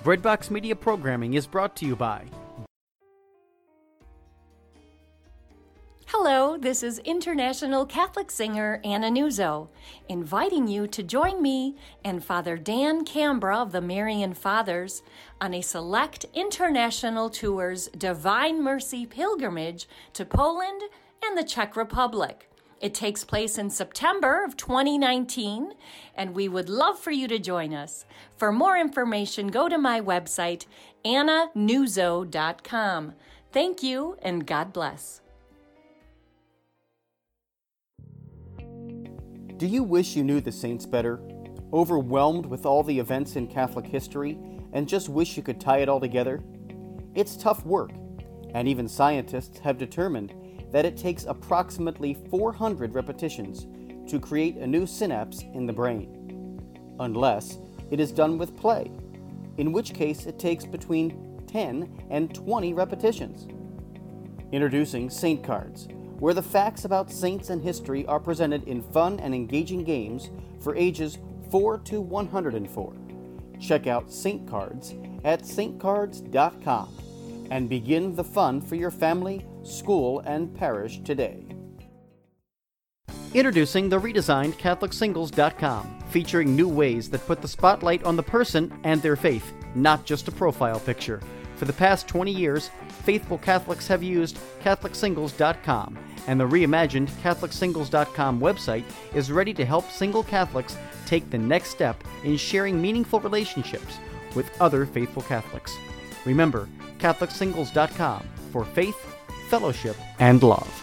Breadbox Media programming is brought to you by... Hello, this is international Catholic singer Anna Nuzzo, inviting you to join me and Father Dan Cambra of the Marian Fathers on a select international tour's Divine Mercy pilgrimage to Poland and the Czech Republic. It takes place in September of 2019, and we would love for you to join us. For more information, go to my website, annanuzzo.com. Thank you, and God bless. Do you wish you knew the saints better? Overwhelmed with all the events in Catholic history and just wish you could tie it all together? It's tough work, and even scientists have determined that it takes approximately 400 repetitions to create a new synapse in the brain, unless it is done with play, in which case it takes between 10 and 20 repetitions. Introducing Saint Cards, where the facts about saints and history are presented in fun and engaging games for ages 4 to 104. Check out Saint Cards at saintcards.com and begin the fun for your family, school, and parish today. Introducing the redesigned CatholicSingles.com, featuring new ways that put the spotlight on the person and their faith, not just a profile picture. For the past 20 years, faithful Catholics have used CatholicSingles.com, and the reimagined CatholicSingles.com website is ready to help single Catholics take the next step in sharing meaningful relationships with other faithful Catholics. Remember, CatholicSingles.com for faith, fellowship, and love.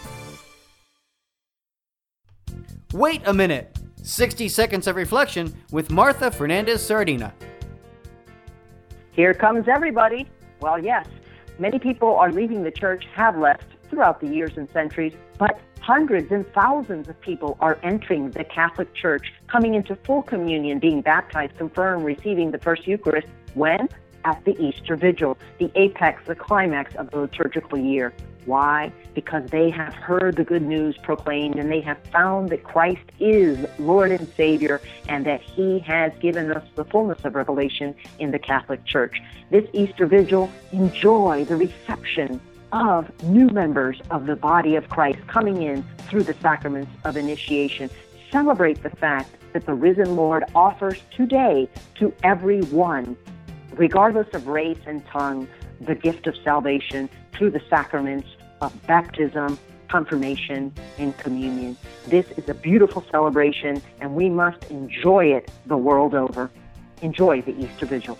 Wait a minute! 60 seconds of reflection with Martha Fernandez Sardina. Here comes everybody. Well, yes, many people are leaving the church, have left throughout the years and centuries, but hundreds and thousands of people are entering the Catholic Church, coming into full communion, being baptized, confirmed, receiving the first Eucharist. When? At the Easter Vigil, the apex, the climax of the liturgical year. Why? Because they have heard the good news proclaimed, and they have found that Christ is Lord and Savior, and that He has given us the fullness of revelation in the Catholic Church. This Easter Vigil, enjoy the reception of new members of the body of Christ coming in through the sacraments of initiation. Celebrate the fact that the risen Lord offers today to everyone, regardless of race and tongue, the gift of salvation through the sacraments of baptism, confirmation, and communion. This is a beautiful celebration, and we must enjoy it the world over. Enjoy the Easter Vigil.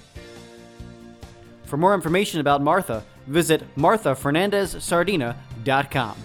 For more information about Martha, visit MarthaFernandezSardina.com.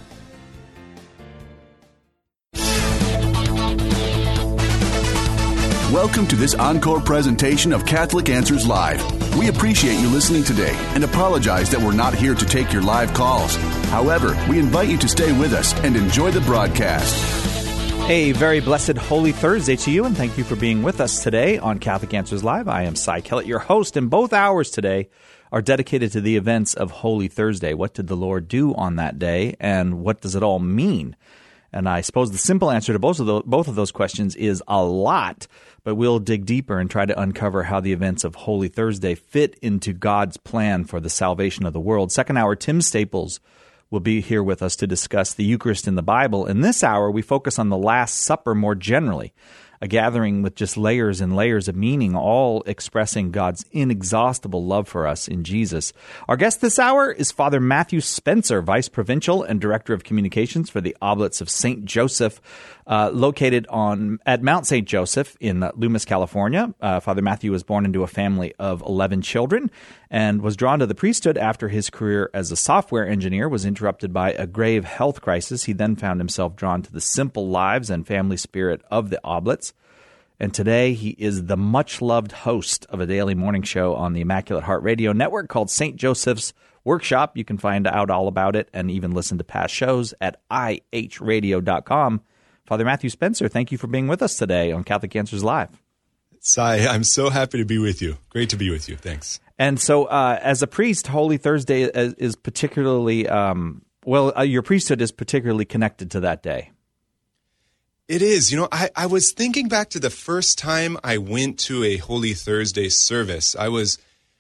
Welcome to this encore presentation of Catholic Answers Live. We appreciate you listening today and apologize that we're not here to take your live calls. However, we invite you to stay with us and enjoy the broadcast. A very blessed Holy Thursday to you, and thank you for being with us today on Catholic Answers Live. I am Cy Kellett, your host, and both hours today are dedicated to the events of Holy Thursday. What did the Lord do on that day, and what does it all mean? And I suppose the simple answer to both of those questions is a lot, but we'll dig deeper and try to uncover how the events of Holy Thursday fit into God's plan for the salvation of the world. Second hour, Tim Staples will be here with us to discuss the Eucharist in the Bible. In this hour, we focus on the Last Supper more generally, a gathering with just layers and layers of meaning, all expressing God's inexhaustible love for us in Jesus. Our guest this hour is Father Matthew Spencer, Vice Provincial and Director of Communications for the Oblates of St. Joseph, located at Mount St. Joseph in Loomis, California. Father Matthew was born into a family of 11 children and was drawn to the priesthood after his career as a software engineer was interrupted by a grave health crisis. He then found himself drawn to the simple lives and family spirit of the Oblates. And today he is the much-loved host of a daily morning show on the Immaculate Heart Radio Network called St. Joseph's Workshop. You can find out all about it and even listen to past shows at ihradio.com. Father Matthew Spencer, thank you for being with us today on Catholic Answers Live. Cy, I'm so happy to be with you. Great to be with you. Thanks. And so as a priest, Holy Thursday is particularly, your priesthood is particularly connected to that day. It is. You know, I was thinking back to the first time I went to a Holy Thursday service. I was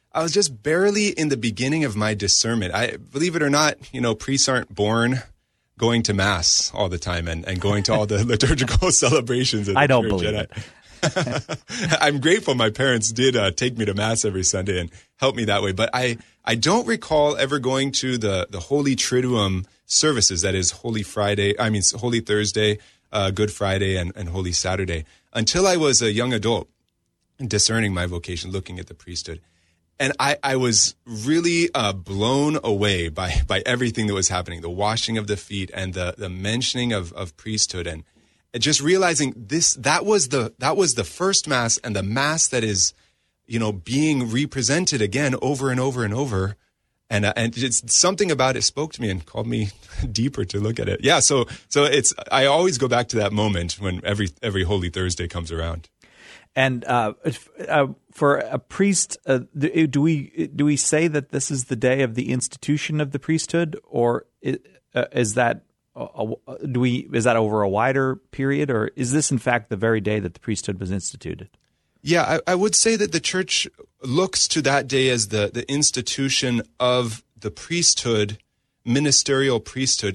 I was just barely in the beginning of my discernment. I believe it or not, priests aren't born going to Mass all the time and going to all the liturgical celebrations of the I don't church. believe it. I'm grateful my parents did take me to Mass every Sunday and help me that way. But I don't recall ever going to the Holy Triduum services, that is Holy Thursday, Good Friday, and Holy Saturday, until I was a young adult, discerning my vocation, looking at the priesthood. And I was really blown away by everything that was happening, the washing of the feet and the mentioning of priesthood, and just realizing that was the first Mass, and the Mass that is, being represented again over and over and over. And it's something about it spoke to me and called me deeper to look at it. Yeah. So I always go back to that moment when every Holy Thursday comes around. And for a priest, do we say that this is the day of the institution of the priesthood, or is that over a wider period, or is this in fact the very day that the priesthood was instituted? Yeah, I would say that the Church looks to that day as the institution of the priesthood, ministerial priesthood.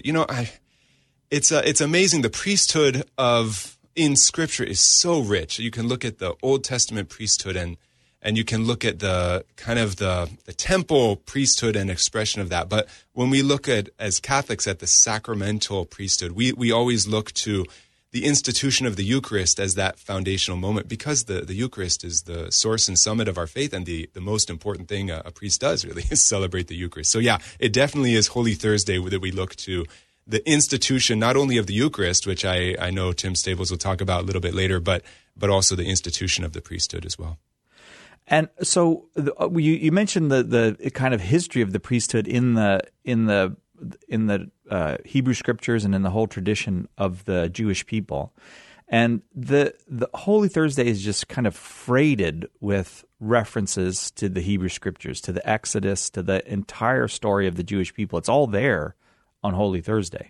It's amazing. The priesthood in Scripture is so rich. You can look at the Old Testament priesthood and you can look at the kind of the temple priesthood and expression of that. But when we look at, as Catholics, at the sacramental priesthood, we always look to the institution of the Eucharist as that foundational moment, because the Eucharist is the source and summit of our faith, and the most important thing a priest does really is celebrate the Eucharist. So yeah, it definitely is Holy Thursday that we look to the institution, not only of the Eucharist, which I know Tim Stables will talk about a little bit later, but also the institution of the priesthood as well. And so you mentioned the kind of history of the priesthood in the Hebrew Scriptures and in the whole tradition of the Jewish people, and the Holy Thursday is just kind of freighted with references to the Hebrew Scriptures, to the Exodus, to the entire story of the Jewish people. It's all there on Holy Thursday.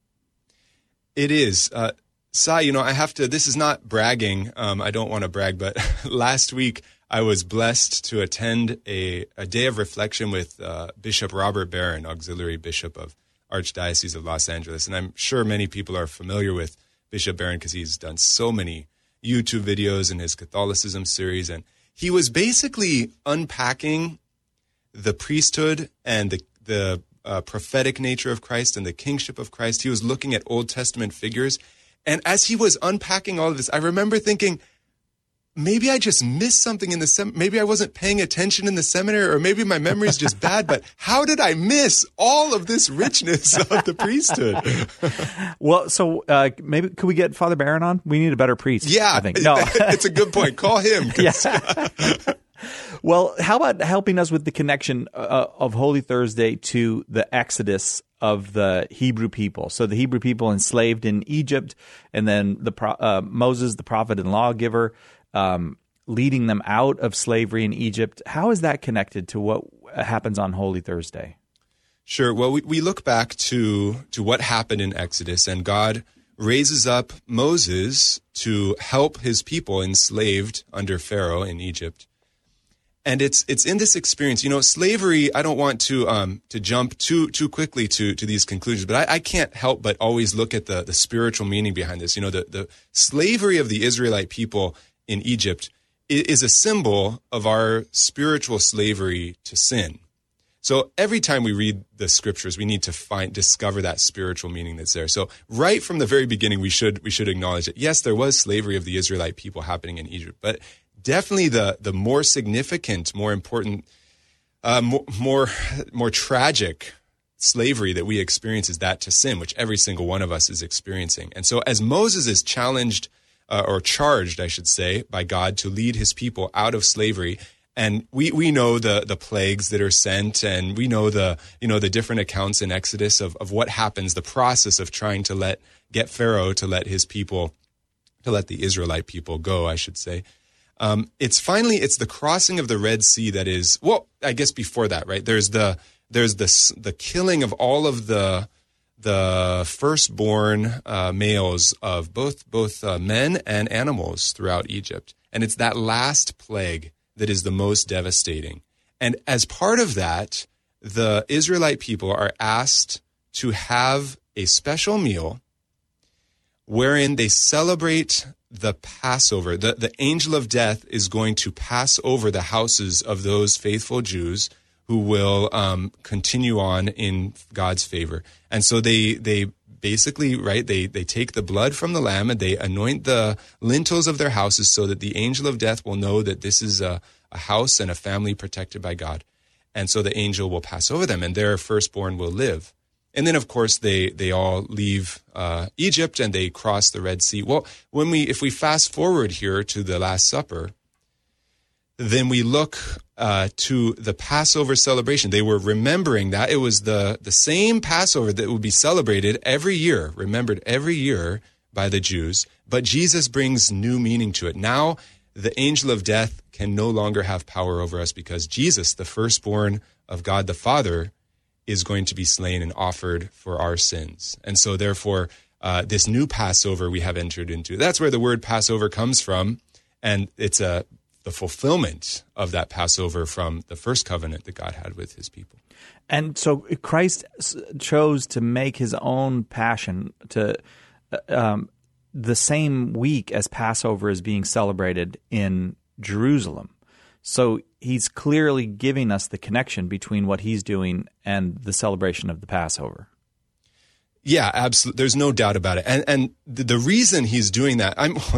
It is. Sai, I have to, this is not bragging. I don't want to brag, but last week I was blessed to attend a day of reflection with Bishop Robert Barron, Auxiliary Bishop of Archdiocese of Los Angeles. And I'm sure many people are familiar with Bishop Barron because he's done so many YouTube videos in his Catholicism series. And he was basically unpacking the priesthood and the prophetic nature of Christ and the kingship of Christ. He was looking at Old Testament figures. And as he was unpacking all of this, I remember thinking, maybe I just missed something in the maybe I wasn't paying attention in the seminary, or maybe my memory's just bad, but how did I miss all of this richness of the priesthood? Well, so maybe could we get Father Barron on? We need a better priest. Yeah, I think. No. It's a good point. Call him. Yeah. Well, how about helping us with the connection of Holy Thursday to the Exodus of the Hebrew people? So the Hebrew people enslaved in Egypt, and then Moses, the prophet and lawgiver, leading them out of slavery in Egypt. How is that connected to what happens on Holy Thursday? Sure. Well, we look back to what happened in Exodus, and God raises up Moses to help his people enslaved under Pharaoh in Egypt. And it's in this experience, slavery. I don't want to jump too quickly to these conclusions, but I can't help but always look at the spiritual meaning behind this. The slavery of the Israelite people in Egypt is a symbol of our spiritual slavery to sin. So every time we read the Scriptures, we need to discover that spiritual meaning that's there. So right from the very beginning, we should acknowledge that yes, there was slavery of the Israelite people happening in Egypt, but definitely the more significant, more important, more tragic slavery that we experience is that to sin, which every single one of us is experiencing. And so as Moses is challenged, or charged, I should say, by God to lead his people out of slavery, and we know the plagues that are sent, and we know the different accounts in Exodus of what happens, the process of trying to get Pharaoh to let the Israelite people go, I should say. It's the crossing of the Red Sea that is, well, I guess before that, right? There's the killing of all of the firstborn males of both men and animals throughout Egypt. And it's that last plague that is the most devastating. And as part of that, the Israelite people are asked to have a special meal wherein they celebrate the Passover. The angel of death is going to pass over the houses of those faithful Jews who will continue on in God's favor. And so they basically, right, they take the blood from the lamb and they anoint the lintels of their houses so that the angel of death will know that this is a house and a family protected by God. And so the angel will pass over them and their firstborn will live. And then, of course, they all leave Egypt and they cross the Red Sea. Well, if we fast forward here to the Last Supper, then we look to the Passover celebration. They were remembering that it was the same Passover that would be celebrated every year, remembered every year by the Jews. But Jesus brings new meaning to it. Now, the angel of death can no longer have power over us because Jesus, the firstborn of God the Father, is going to be slain and offered for our sins. And so therefore, this new Passover we have entered into. That's where the word Passover comes from. And it's the fulfillment of that Passover from the first covenant that God had with his people. And so Christ chose to make his own passion to the same week as Passover is being celebrated in Jerusalem. So he's clearly giving us the connection between what he's doing and the celebration of the Passover. Yeah, absolutely. There's no doubt about it. And the reason he's doing that,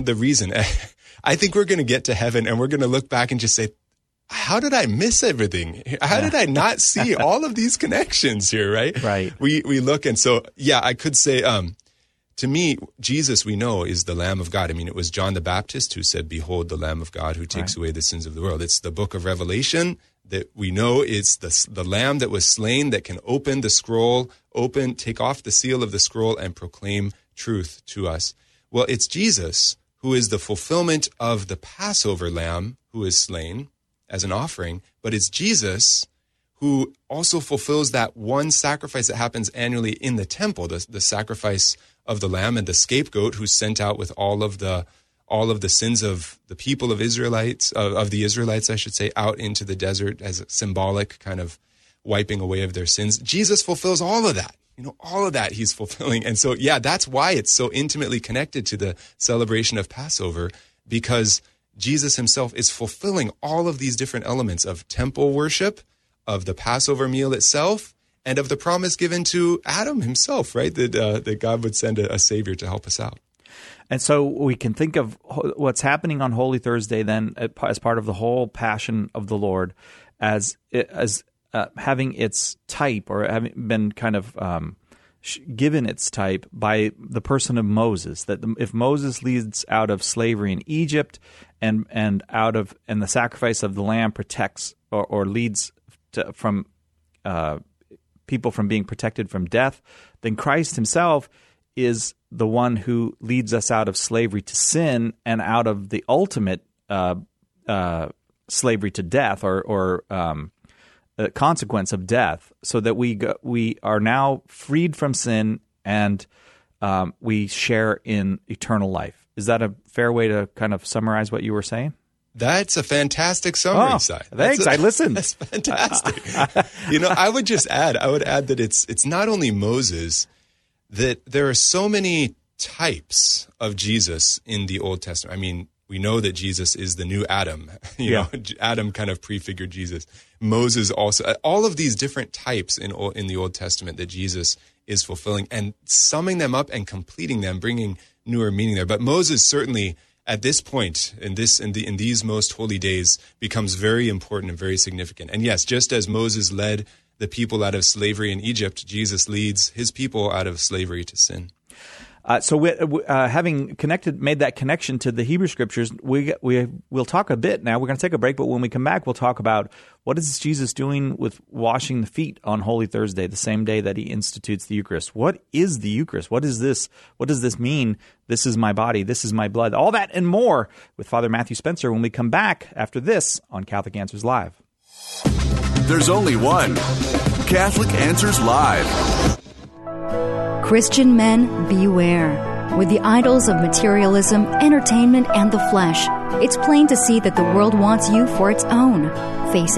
I think we're going to get to heaven and we're going to look back and just say, how did I miss everything? How did I not see all of these connections here, right? Right. We look, and so, yeah, I could say, to me, Jesus, we know, is the Lamb of God. I mean, it was John the Baptist who said, behold, the Lamb of God who takes away the sins of the world. It's the book of Revelation that we know is the Lamb that was slain that can open the scroll, take off the seal of the scroll and proclaim truth to us. Well, it's Jesus who is the fulfillment of the Passover lamb who is slain as an offering, but it's Jesus who also fulfills that one sacrifice that happens annually in the temple, the sacrifice of the lamb and the scapegoat who's sent out with all of the sins of the people of the Israelites, I should say, out into the desert as a symbolic kind of wiping away of their sins. Jesus fulfills all of that. All of that he's fulfilling. And so, yeah, that's why it's so intimately connected to the celebration of Passover, because Jesus himself is fulfilling all of these different elements of temple worship, of the Passover meal itself, and of the promise given to Adam himself, right? That God would send a Savior to help us out. And so we can think of what's happening on Holy Thursday then as part of the whole Passion of the Lord as having its type, or having been kind of given its type by the person of Moses. That if Moses leads out of slavery in Egypt, and the sacrifice of the lamb protects or leads from people from being protected from death, then Christ himself is the one who leads us out of slavery to sin and out of the ultimate slavery to death, or consequence of death, so that we are now freed from sin and we share in eternal life. Is that a fair way to kind of summarize what you were saying? That's a fantastic summary, Si. Thanks. I listened. That's fantastic. I would add that it's not only Moses, that there are so many types of Jesus in the Old Testament. I mean, we know that Jesus is the new Adam. Adam kind of prefigured Jesus. Moses also. All of these different types in the Old Testament that Jesus is fulfilling and summing them up and completing them, bringing newer meaning there. But Moses certainly, at this point, in these most holy days, becomes very important and very significant. And yes, just as Moses led the people out of slavery in Egypt, Jesus leads his people out of slavery to sin. So having made that connection to the Hebrew Scriptures, we'll talk a bit now. We're going to take a break, but when we come back, we'll talk about what is Jesus doing with washing the feet on Holy Thursday, the same day that he institutes the Eucharist. What is the Eucharist? What is this? What does this mean? This is my body. This is my blood. All that and more with Father Matthew Spencer when we come back after this on Catholic Answers Live. There's only one Catholic Answers Live. Christian men, beware. With the idols of materialism, entertainment, and the flesh, it's plain to see that the world wants you for its own. Face it,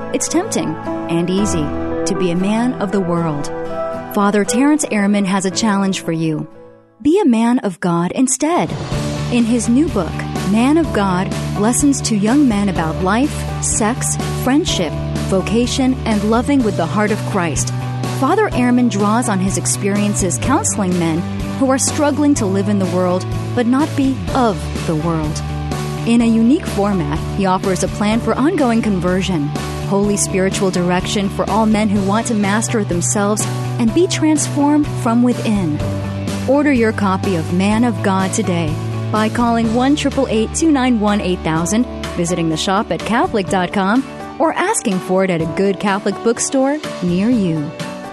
It's tempting and easy to be a man of the world. Father Terrence Ehrman has a challenge for you. Be a man of God instead. In his new book, Man of God, Lessons to Young Men About Life, Sex, Friendship, Vocation, and Loving with the Heart of Christ, Father Ehrman draws on his experiences counseling men who are struggling to live in the world but not be of the world. In a unique format, he offers a plan for ongoing conversion, holy spiritual direction for all men who want to master themselves and be transformed from within. Order your copy of Man of God today by calling 1-888-291-8000, visiting the shop at Catholic.com, or asking for it at a good Catholic bookstore near you.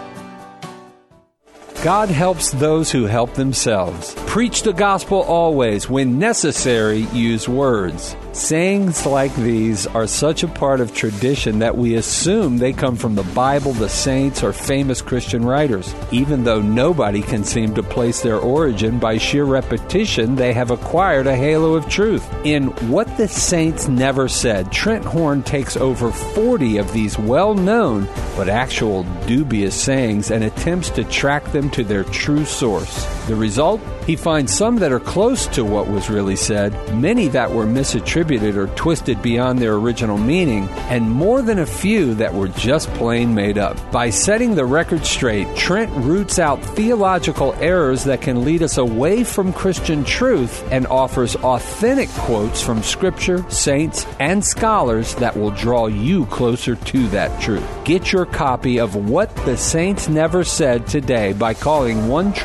God helps those who help themselves. Preach the gospel always. When necessary, use words. Sayings like these are such a part of tradition that we assume they come from the Bible, the saints, or famous Christian writers. Even though nobody can seem to place their origin, by sheer repetition, they have acquired a halo of truth. In What the Saints Never Said, Trent Horn takes over 40 of these well-known but actual dubious sayings and attempts to track them to their true source. The result? He finds some that are close to what was really said, many that were misattributed or twisted beyond their original meaning, and more than a few that were just plain made up. By setting the record straight, Trent roots out theological errors that can lead us away from Christian truth and offers authentic quotes from Scripture, saints, and scholars that will draw you closer to that truth. Get your copy of What the Saints Never Said today by calling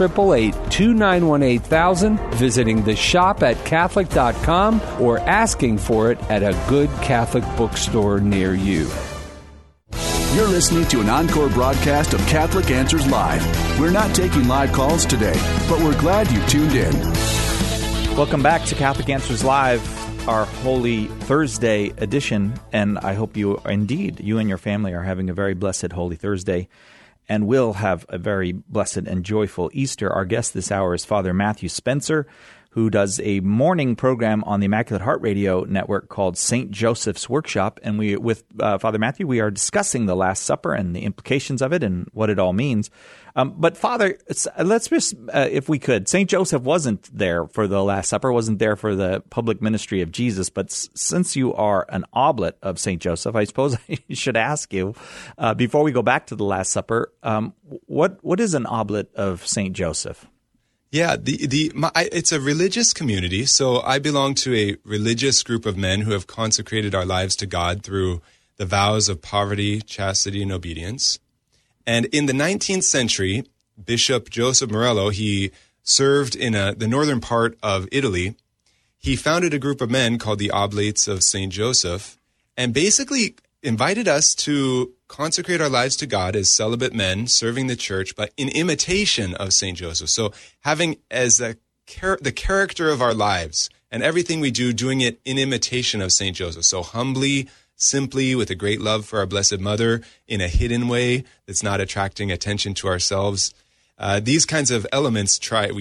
1-888-291-8000, visiting the shop at Catholic.com, or asking for it at a good Catholic bookstore near you. You're listening to an encore broadcast of Catholic Answers Live. We're not taking live calls today, but we're glad you tuned in. Welcome back to Catholic Answers Live, our Holy Thursday edition, and I hope you and your family are having a very blessed Holy Thursday, and will have a very blessed and joyful Easter. Our guest this hour is Father Matthew Spencer, who does a morning program on the Immaculate Heart Radio Network called St. Joseph's Workshop. And with Father Matthew, we are discussing the Last Supper and the implications of it and what it all means. But Father, let's just, if we could, St. Joseph wasn't there for the Last Supper, wasn't there for the public ministry of Jesus. But since you are an oblate of St. Joseph, I suppose I should ask you, before we go back to the Last Supper, what is an oblate of St. Joseph? Yeah, it's a religious community. So I belong to a religious group of men who have consecrated our lives to God through the vows of poverty, chastity, and obedience. And in the 19th century, Bishop Joseph Morello, he served in the northern part of Italy. He founded a group of men called the Oblates of St. Joseph, and basically invited us to consecrate our lives to God as celibate men serving the church, but in imitation of St. Joseph. So having as the character of our lives and everything we do, doing it in imitation of St. Joseph. So humbly, simply, with a great love for our Blessed Mother, in a hidden way that's not attracting attention to ourselves. These kinds of elements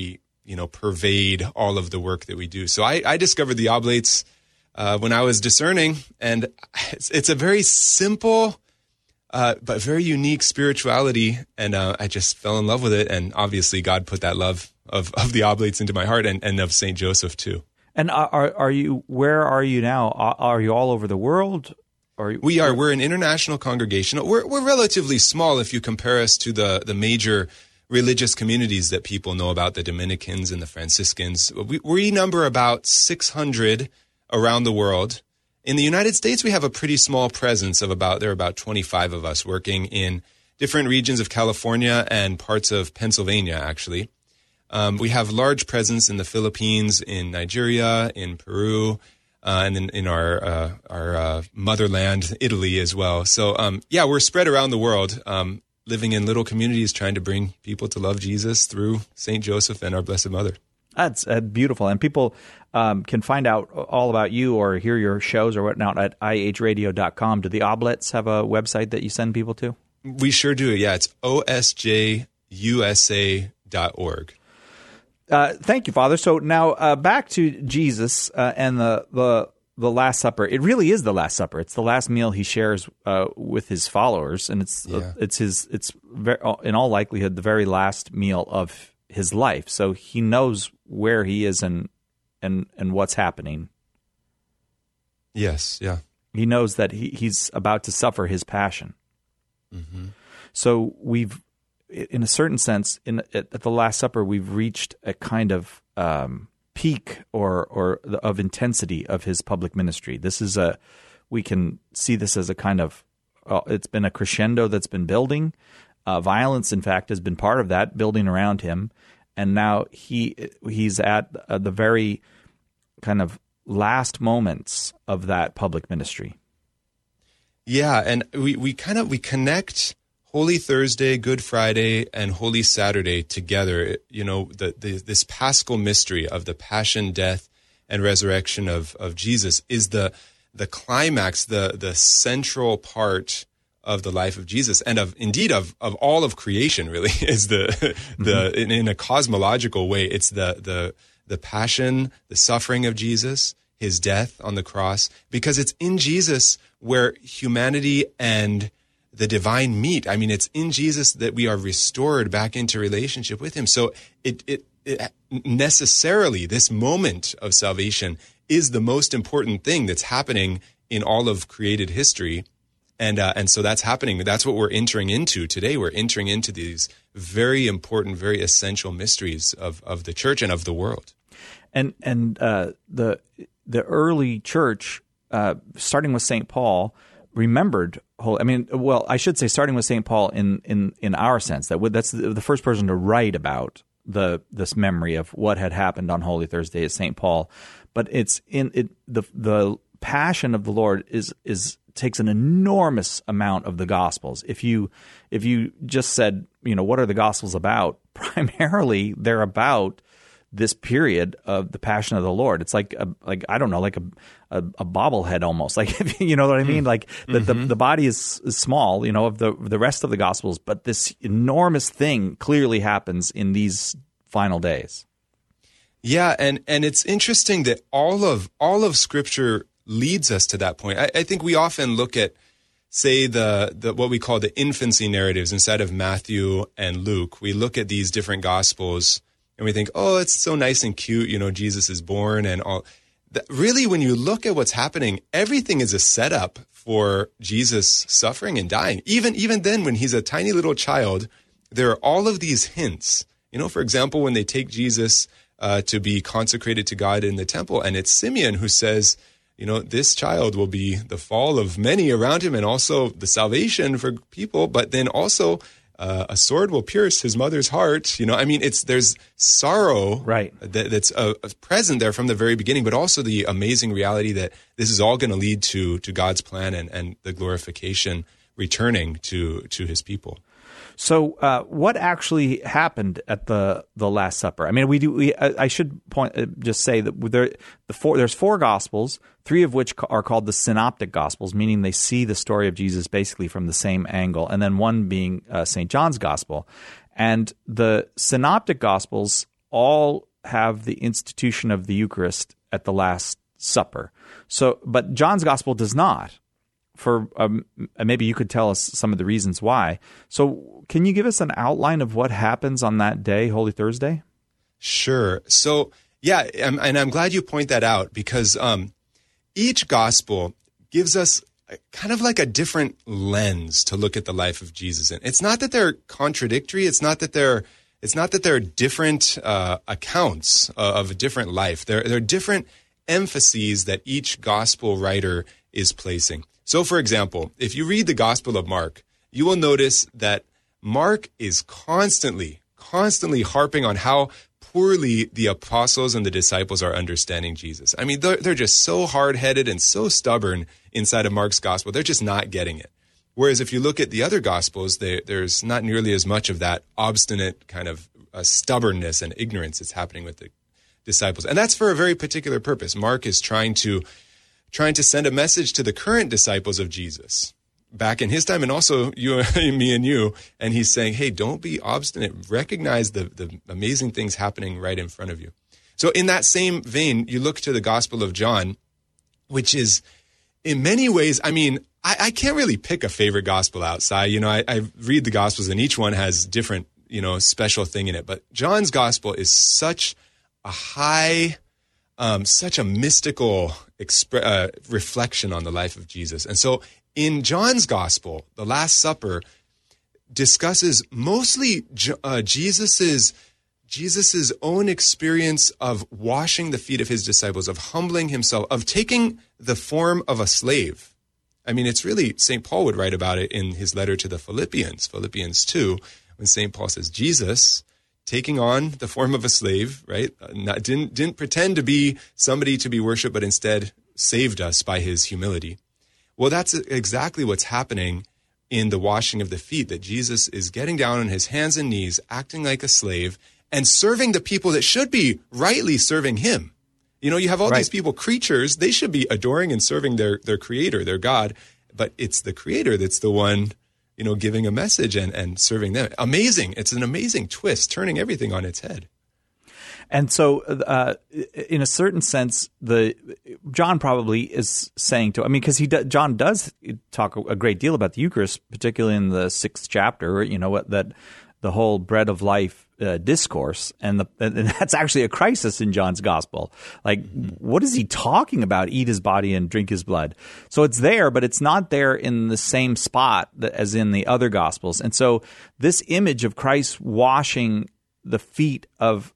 pervade all of the work that we do. So I discovered the Oblates when I was discerning, and it's a very simple but very unique spirituality, and I just fell in love with it. And obviously, God put that love of the Oblates into my heart, and of St. Joseph too. And are you? Where are you now? Are you all over the world? We are. We're an international congregation. We're relatively small if you compare us to the major religious communities that people know about, the Dominicans and the Franciscans. We number about 600 around the world. In the United States, we have a pretty small presence of there are about 25 of us working in different regions of California and parts of Pennsylvania, actually. We have large presence in the Philippines, in Nigeria, in Peru, and then in our motherland, Italy, as well. So, we're spread around the world, living in little communities, trying to bring people to love Jesus through St. Joseph and our Blessed Mother. That's beautiful. And people can find out all about you or hear your shows or whatnot at ihradio.com. Do the Oblates have a website that you send people to? We sure do. Yeah, it's osjusa.org. Thank you, Father. So now back to Jesus and the the Last Supper, it really is the Last Supper. It's the last meal he shares with his followers, and it's in all likelihood the very last meal of his life. So he knows where he is and what's happening. Yes, yeah. He knows that he's about to suffer his passion. Mm-hmm. So we've, in a certain sense, at the Last Supper, we've reached a kind of peak or of intensity of his public ministry. We can see this as a kind of, it's been a crescendo that's been building. Violence, in fact, has been part of that, building around him. And now he's at the very kind of last moments of that public ministry. Yeah, and we connect Holy Thursday, Good Friday, and Holy Saturday together. You know, this Paschal mystery of the passion, death, and resurrection of Jesus is the climax, the central part of the life of Jesus, and of all of creation. Really, is in a cosmological way, it's the passion, the suffering of Jesus, his death on the cross, because it's in Jesus where humanity and the divine meet. I mean, it's in Jesus that we are restored back into relationship with him. So it necessarily, this moment of salvation is the most important thing that's happening in all of created history. And so that's happening. That's what we're entering into today. We're entering into these very important, very essential mysteries of the church and of the world. And the early church, starting with St. Paul, remembered. I should say starting with St. Paul in our sense, that's the first person to write about this memory of what had happened on Holy Thursday is St. Paul. But it's the passion of the Lord takes an enormous amount of the Gospels. If you just said, what are the Gospels about? Primarily, they're about this period of the passion of the Lord. It's like a bobblehead almost. Like, you know what I mean? Like the body is small, of the rest of the Gospels, but this enormous thing clearly happens in these final days. Yeah, and it's interesting that all of Scripture leads us to that point. I think we often look at, say, the what we call the infancy narratives inside of Matthew and Luke. We look at these different Gospels and we think, oh, it's so nice and cute, Jesus is born and all. Really, when you look at what's happening, everything is a setup for Jesus suffering and dying. Even then, when he's a tiny little child, there are all of these hints. For example, when they take Jesus to be consecrated to God in the temple, and it's Simeon who says, this child will be the fall of many around him and also the salvation for people, but then also a sword will pierce his mother's heart. There's sorrow right. that's present there from the very beginning, but also the amazing reality that this is all going to lead to God's plan and the glorification returning to his people. So, what actually happened at the Last Supper? I mean, I should just say that there's four Gospels, three of which are called the Synoptic Gospels, meaning they see the story of Jesus basically from the same angle, and then one being St. John's Gospel. And the Synoptic Gospels all have the institution of the Eucharist at the Last Supper. But John's Gospel does not. For maybe you could tell us some of the reasons why. So can you give us an outline of what happens on that day, Holy Thursday? Sure. So, yeah, and I'm glad you point that out because each gospel gives us kind of like a different lens to look at the life of Jesus in. It's not that they're contradictory. It's not that they're different accounts of a different life. They're different emphases that each gospel writer is placing. So, for example, if you read the Gospel of Mark, you will notice that Mark is constantly harping on how poorly the apostles and the disciples are understanding Jesus. I mean, they're just so hard-headed and so stubborn inside of Mark's Gospel. They're just not getting it. Whereas if you look at the other Gospels, there's not nearly as much of that obstinate kind of stubbornness and ignorance that's happening with the disciples. And that's for a very particular purpose. Mark is trying to send a message to the current disciples of Jesus back in his time, and also you, me and you. And he's saying, hey, don't be obstinate. Recognize the amazing things happening right in front of you. So in that same vein, you look to the Gospel of John, which is in many ways, I mean, I can't really pick a favorite gospel outside. You know, I read the gospels and each one has different, you know, special thing in it. But John's gospel is such a high, such a mystical reflection on the life of Jesus. And so in John's gospel, the Last Supper discusses mostly Jesus's own experience of washing the feet of his disciples, of humbling himself, of taking the form of a slave. I mean, it's really, St. Paul would write about it in his letter to the Philippians 2, when St. Paul says, Jesus taking on the form of a slave, right? Didn't pretend to be somebody to be worshipped, but instead saved us by his humility. Well, that's exactly what's happening in the washing of the feet, that Jesus is getting down on his hands and knees, acting like a slave, and serving the people that should be rightly serving him. You know, you have all these people, creatures, they should be adoring and serving their creator, their God, but it's the creator that's the one, you know, giving a message and serving them. Amazing. It's an amazing twist, turning everything on its head. And so, in a certain sense, John probably is saying to, I mean, because John does talk a great deal about the Eucharist, particularly in the 6th chapter, you know, that the whole bread of life discourse, and that's actually a crisis in John's gospel. Like, what is he talking about? Eat his body and drink his blood. So it's there, but it's not there in the same spot as in the other gospels. And so this image of Christ washing the feet of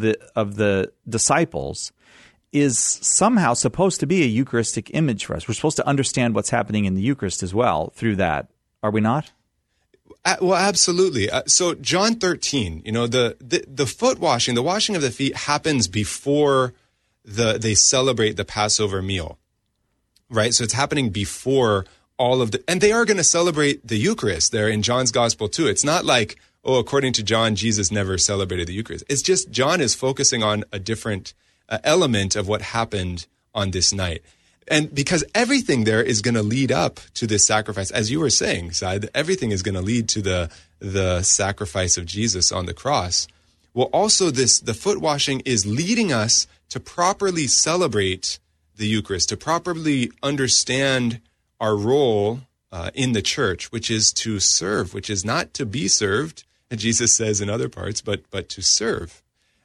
the disciples is somehow supposed to be a Eucharistic image for us. We're supposed to understand what's happening in the Eucharist as well through that. Are we not? Well, absolutely. So John 13, you know, the foot washing, the washing of the feet happens before they celebrate the Passover meal, right? So it's happening before all of and they are going to celebrate the Eucharist there in John's gospel too. It's not like, oh, according to John, Jesus never celebrated the Eucharist. It's just John is focusing on a different element of what happened on this night. And because everything there is going to lead up to this sacrifice, as you were saying, Cy, everything is going to lead to the sacrifice of Jesus on the cross. Well, also the foot washing is leading us to properly celebrate the Eucharist, to properly understand our role in the church, which is to serve, which is not to be served, as Jesus says in other parts, but to serve.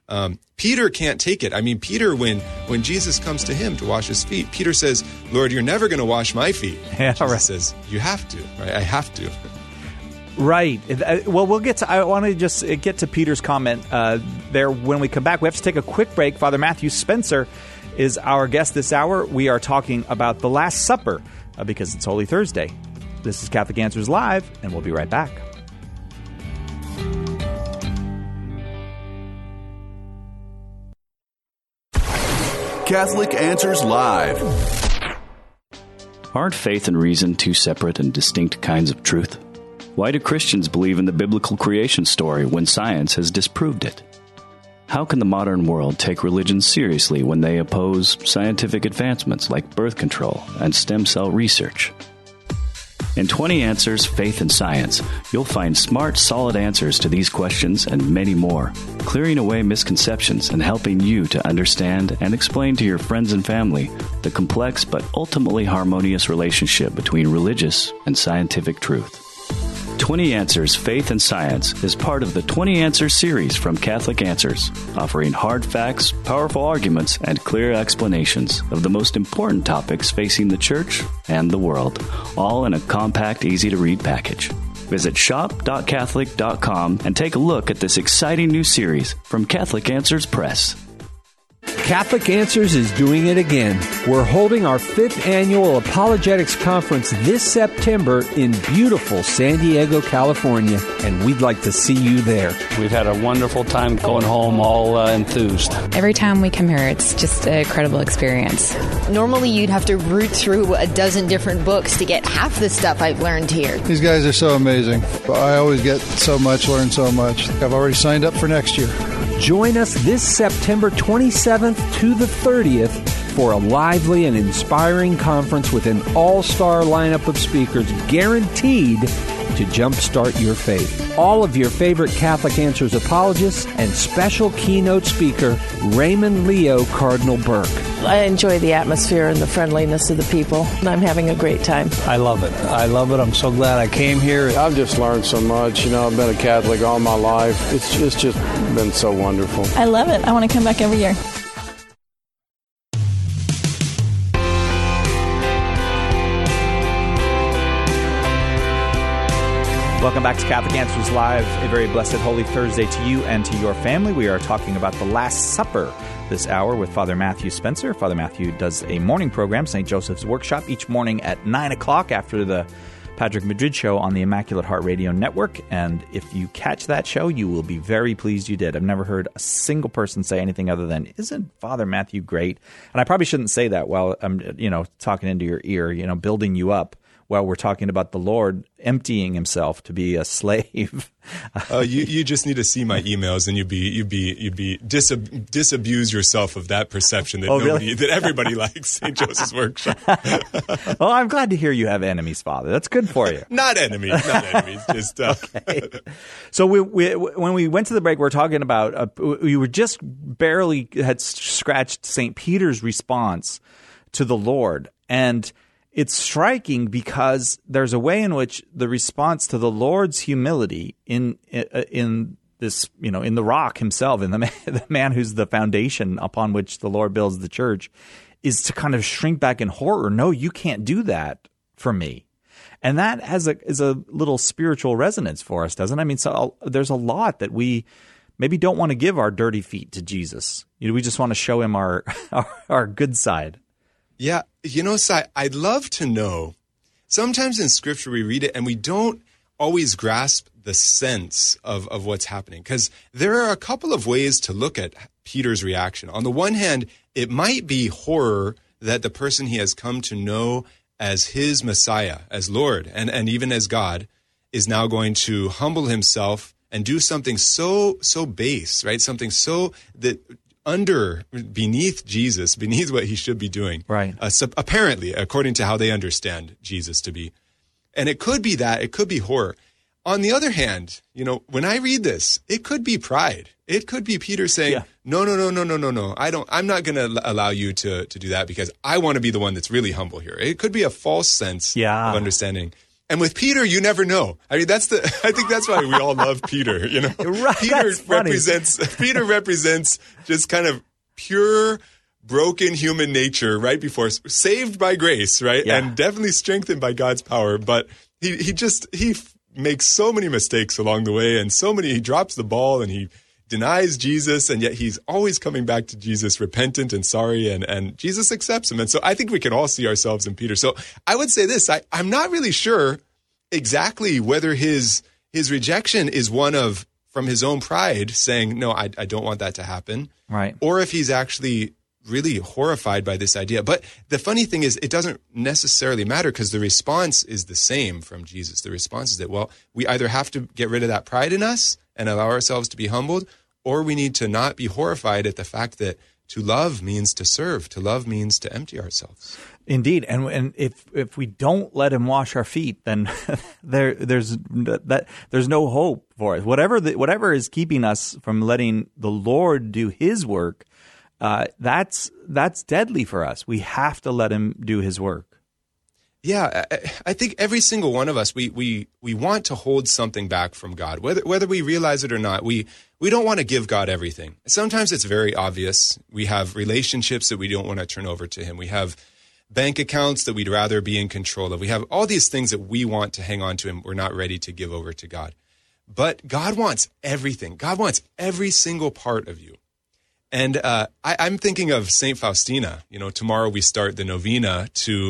Peter can't take it. I mean, Peter, when Jesus comes to him to wash his feet, Peter says, Lord, you're never going to wash my feet. Yeah, Jesus says, you have to, right? I have to. Right. Well, I want to just get to Peter's comment there when we come back. We have to take a quick break. Father Matthew Spencer is our guest this hour. We are talking about the Last Supper because it's Holy Thursday. This is Catholic Answers Live, and we'll be right back. Catholic Answers Live. Aren't faith and reason two separate and distinct kinds of truth? Why do Christians believe in the biblical creation story when science has disproved it? How can the modern world take religion seriously when they oppose scientific advancements like birth control and stem cell research? In 20 Answers, Faith and Science, you'll find smart, solid answers to these questions and many more, clearing away misconceptions and helping you to understand and explain to your friends and family the complex but ultimately harmonious relationship between religious and scientific truth. 20 Answers, Faith and Science is part of the 20 Answers series from Catholic Answers, offering hard facts, powerful arguments, and clear explanations of the most important topics facing the Church and the world, all in a compact, easy-to-read package. Visit shop.catholic.com and take a look at this exciting new series from Catholic Answers Press. Catholic Answers is doing it again. We're holding our 5th annual Apologetics Conference this September in beautiful San Diego, California, and we'd like to see you there. We've had a wonderful time going home all enthused. Every time we come here, it's just an incredible experience. Normally, you'd have to root through a dozen different books to get half the stuff I've learned here. These guys are so amazing. I always get so much, learn so much. I've already signed up for next year. Join us this September 27th to the 30th for a lively and inspiring conference with an all-star lineup of speakers guaranteed to jumpstart your faith. All of your favorite Catholic Answers apologists and special keynote speaker Raymond Leo Cardinal Burke. I enjoy the atmosphere and the friendliness of the people, and I'm having a great time. I love it. I'm so glad I came here. I've just learned so much. I've been a Catholic all my life. It's just been so wonderful. I love it. I want to come back every year. Welcome back to Catholic Answers Live. A very blessed Holy Thursday to you and to your family. We are talking about the Last Supper this hour with Father Matthew Spencer. Father Matthew does a morning program, St. Joseph's Workshop, each morning at 9 o'clock after the Patrick Madrid show on the Immaculate Heart Radio Network. And if you catch that show, you will be very pleased you did. I've never heard a single person say anything other than, "Isn't Father Matthew great?" And I probably shouldn't say that while I'm, talking into your ear, building you up, while we're talking about the Lord emptying himself to be a slave. You just need to see my emails, and you'd be disabuse yourself of that perception that really? that everybody likes St. Joseph's Workshop. Well, I'm glad to hear you have enemies, Father. That's good for you. Not enemies. Just okay. So when we went to the break, we were talking about we were just barely had scratched St. Peter's response to the Lord, and it's striking because there's a way in which the response to the Lord's humility in this, in the rock himself, in the man who's the foundation upon which the Lord builds the church, is to kind of shrink back in horror. No, you can't do that for me. And that is a little spiritual resonance for us, doesn't it? I mean, so there's a lot that we maybe don't want to give our dirty feet to Jesus. We just want to show him our good side. Yeah, Si, I'd love to know. Sometimes in Scripture we read it and we don't always grasp the sense of what's happening, because there are a couple of ways to look at Peter's reaction. On the one hand, it might be horror that the person he has come to know as his Messiah, as Lord, and even as God, is now going to humble himself and do something so base, right? Something so that beneath Jesus, beneath what he should be doing. Right. Apparently, according to how they understand Jesus to be. And it could be that, it could be horror. On the other hand, when I read this, it could be pride. It could be Peter saying, no. I'm not going to allow you to do that because I want to be the one that's really humble here. It could be a false sense of understanding. And with Peter, you never know. I mean, I think that's why we all love Peter, Right, Peter represents just kind of pure, broken human nature right before, saved by grace, right? Yeah. And definitely strengthened by God's power. But he makes so many mistakes along the way, and he drops the ball, and he denies Jesus, and yet he's always coming back to Jesus repentant and sorry, and Jesus accepts him. And so I think we can all see ourselves in Peter. So I would say this, I'm not really sure exactly whether his rejection is one of, from his own pride, saying, no, I don't want that to happen. Right. Or if he's actually really horrified by this idea. But the funny thing is, it doesn't necessarily matter, because the response is the same from Jesus. The response is that, well, we either have to get rid of that pride in us and allow ourselves to be humbled, or we need to not be horrified at the fact that to love means to serve. To love means to empty ourselves. Indeed, and if we don't let him wash our feet, then there's no hope for us. Whatever is keeping us from letting the Lord do his work, that's deadly for us. We have to let him do his work. Yeah, I think every single one of us, we want to hold something back from God, whether we realize it or not. We don't want to give God everything. Sometimes it's very obvious. We have relationships that we don't want to turn over to him. We have bank accounts that we'd rather be in control of. We have all these things that we want to hang on to, and we're not ready to give over to God. But God wants everything. God wants every single part of you. And I'm thinking of St. Faustina. Tomorrow we start the novena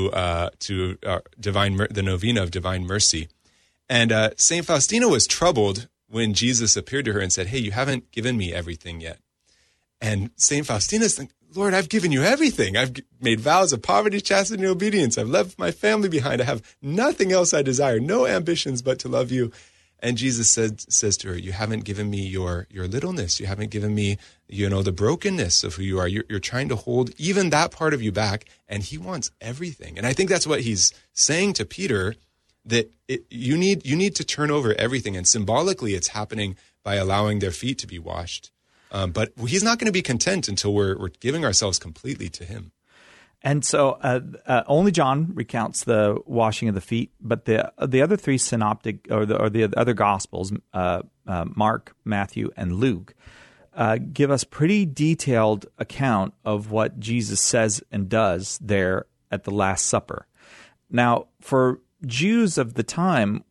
the novena of Divine Mercy. And St. Faustina was troubled when Jesus appeared to her and said, hey, you haven't given me everything yet. And St. Faustina's thinking, Lord, I've given you everything. I've made vows of poverty, chastity, and obedience. I've left my family behind. I have nothing else I desire, no ambitions but to love you. And Jesus says to her, you haven't given me your littleness. You haven't given me, the brokenness of who you are. You're trying to hold even that part of you back, and he wants everything. And I think that's what he's saying to Peter, that you need to turn over everything. And symbolically, it's happening by allowing their feet to be washed. But he's not going to be content until we're giving ourselves completely to him. And so only John recounts the washing of the feet, but the other three synoptic or the other Gospels, Mark, Matthew, and Luke, give us pretty detailed account of what Jesus says and does there at the Last Supper. Now, for Jews of the time,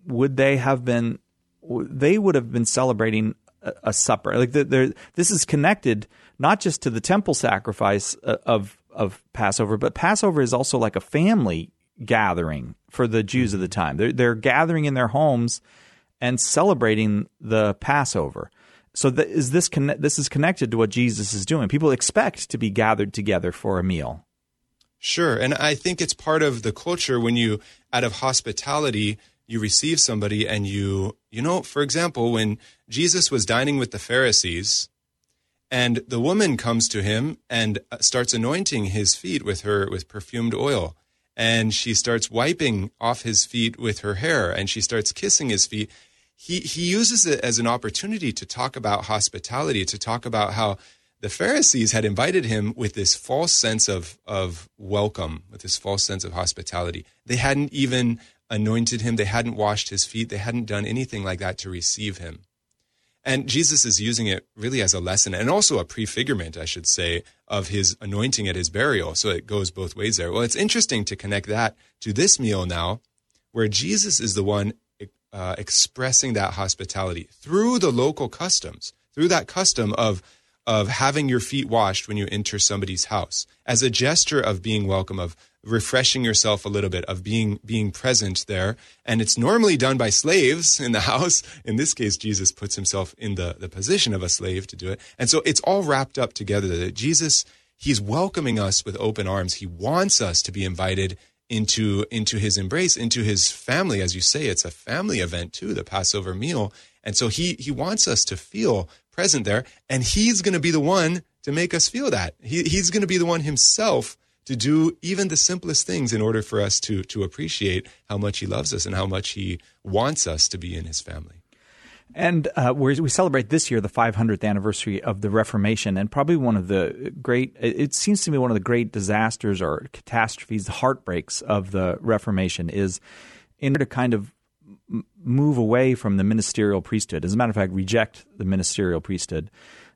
they would have been celebrating a supper. Like this is connected not just to the temple sacrifice of Passover, but Passover is also like a family gathering for the Jews of the time. They're gathering in their homes and celebrating the Passover. So this is connected to what Jesus is doing. People expect to be gathered together for a meal. Sure, and I think it's part of the culture when you, out of hospitality, you receive somebody and for example, when Jesus was dining with the Pharisees, and the woman comes to him and starts anointing his feet with perfumed oil. And she starts wiping off his feet with her hair, and she starts kissing his feet. He uses it as an opportunity to talk about hospitality, to talk about how the Pharisees had invited him with this false sense of welcome, with this false sense of hospitality. They hadn't even anointed him. They hadn't washed his feet. They hadn't done anything like that to receive him. And Jesus is using it really as a lesson and also a prefigurement, I should say, of his anointing at his burial. So it goes both ways there. Well, it's interesting to connect that to this meal now, where Jesus is the one expressing that hospitality through the local customs, through that custom of having your feet washed when you enter somebody's house, as a gesture of being welcome, of refreshing yourself a little bit, of being present there. And it's normally done by slaves in the house. In this case, Jesus puts himself in the position of a slave to do it. And so it's all wrapped up together that Jesus, he's welcoming us with open arms. He wants us to be invited into his embrace, into his family. As you say, it's a family event too, the Passover meal. And so he wants us to feel present there, and he's going to be the one to make us feel that. He's going to be the one himself to do even the simplest things in order for us to appreciate how much he loves us and how much he wants us to be in his family. And we celebrate this year the 500th anniversary of the Reformation, and probably one of the it seems to me one of the great disasters or catastrophes, the heartbreaks of the Reformation is in order to kind of move away from the ministerial priesthood. As a matter of fact, reject the ministerial priesthood.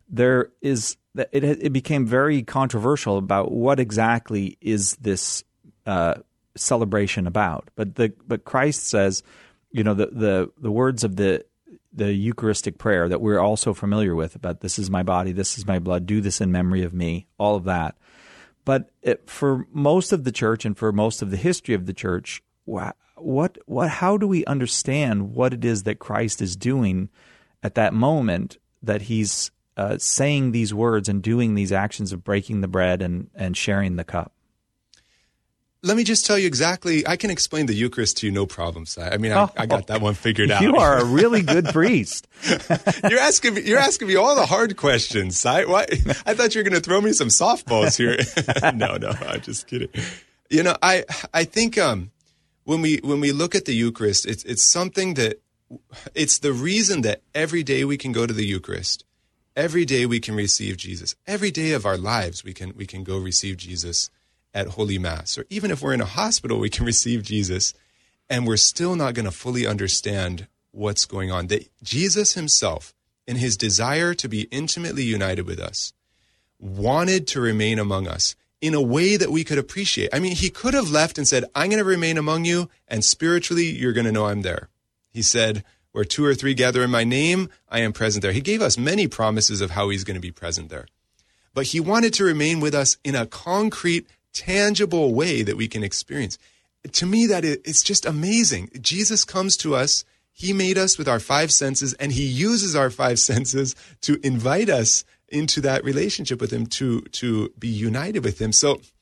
It became very controversial about what exactly is this celebration about. But Christ says, the words of the Eucharistic prayer that we're also familiar with about this is my body, this is my blood, do this in memory of me, all of that. But for most of the church and for most of the history of the church, how do we understand what it is that Christ is doing at that moment that he's saying these words and doing these actions of breaking the bread and sharing the cup? Let me just tell you exactly. I can explain the Eucharist to you, no problem, Si. I mean, I got that one figured out. You are a really good priest. You're asking me all the hard questions, Si. Why? I thought you were going to throw me some softballs here. No, I'm just kidding. I think when we look at the Eucharist, it's something that it's the reason that every day we can go to the Eucharist. Every day we can receive Jesus. Every day of our lives we can go receive Jesus at Holy Mass. Or even if we're in a hospital, we can receive Jesus, and we're still not going to fully understand what's going on. That Jesus himself, in his desire to be intimately united with us, wanted to remain among us in a way that we could appreciate. I mean, he could have left and said, I'm going to remain among you, and spiritually, you're going to know I'm there. He said, where 2 or 3 gather in my name, I am present there. He gave us many promises of how he's going to be present there. But he wanted to remain with us in a concrete, tangible way that we can experience. To me, it's just amazing. Jesus comes to us. He made us with our 5 senses, and he uses our 5 senses to invite us into that relationship with him, to be united with him. So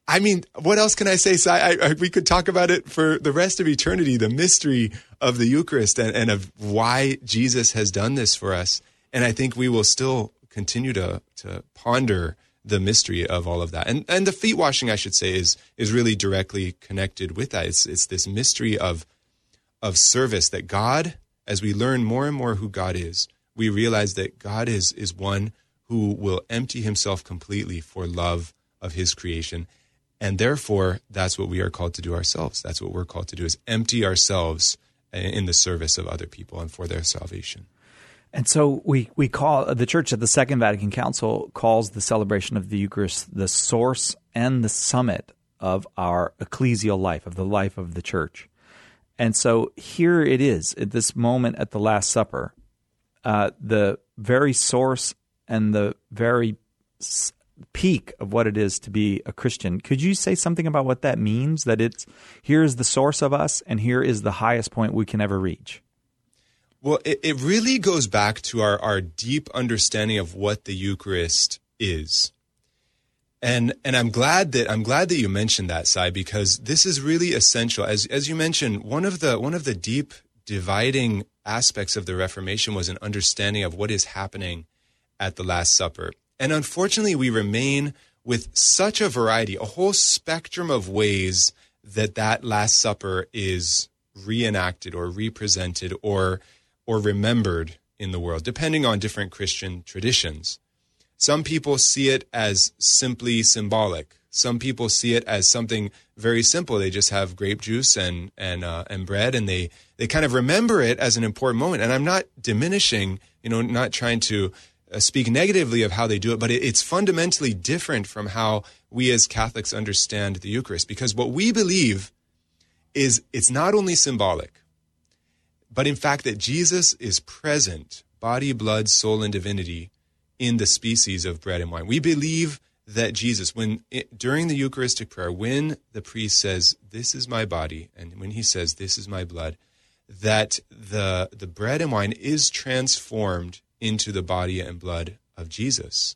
I mean, what else can I say? So we could talk about it for the rest of eternity, the mystery of the Eucharist and of why Jesus has done this for us. And I think we will still continue to ponder the mystery of all of that. And the feet washing, I should say, is really directly connected with that. It's this mystery of service that God, as we learn more and more who God is, we realize that God is one who will empty himself completely for love of his creation. And therefore, that's what we are called to do ourselves. That's what we're called to do, is empty ourselves in the service of other people and for their salvation. And so we call, the Church at the Second Vatican Council calls the celebration of the Eucharist the source and the summit of our ecclesial life, of the life of the Church. And so here it is, at this moment at the Last Supper, the very source and the very peak of what it is to be a Christian. Could you say something about what that means? That here is the source of us, and here is the highest point we can ever reach. Well, it really goes back to our deep understanding of what the Eucharist is. And I'm glad that you mentioned that, Sai, because this is really essential. As you mentioned, one of the deep dividing aspects of the Reformation was an understanding of what is happening at the Last Supper. And unfortunately, we remain with such a variety, a whole spectrum of ways that Last Supper is reenacted or represented or remembered in the world, depending on different Christian traditions. Some people see it as simply symbolic. Some people see it as something very simple. They just have grape juice and bread, and they kind of remember it as an important moment. And I'm not diminishing, not trying to speak negatively of how they do it, but it's fundamentally different from how we as Catholics understand the Eucharist, because what we believe is it's not only symbolic, but in fact that Jesus is present, body, blood, soul, and divinity, in the species of bread and wine. We believe that Jesus, during the Eucharistic prayer, when the priest says, "This is my body," and when he says, "This is my blood," that the bread and wine is transformed into the body and blood of Jesus.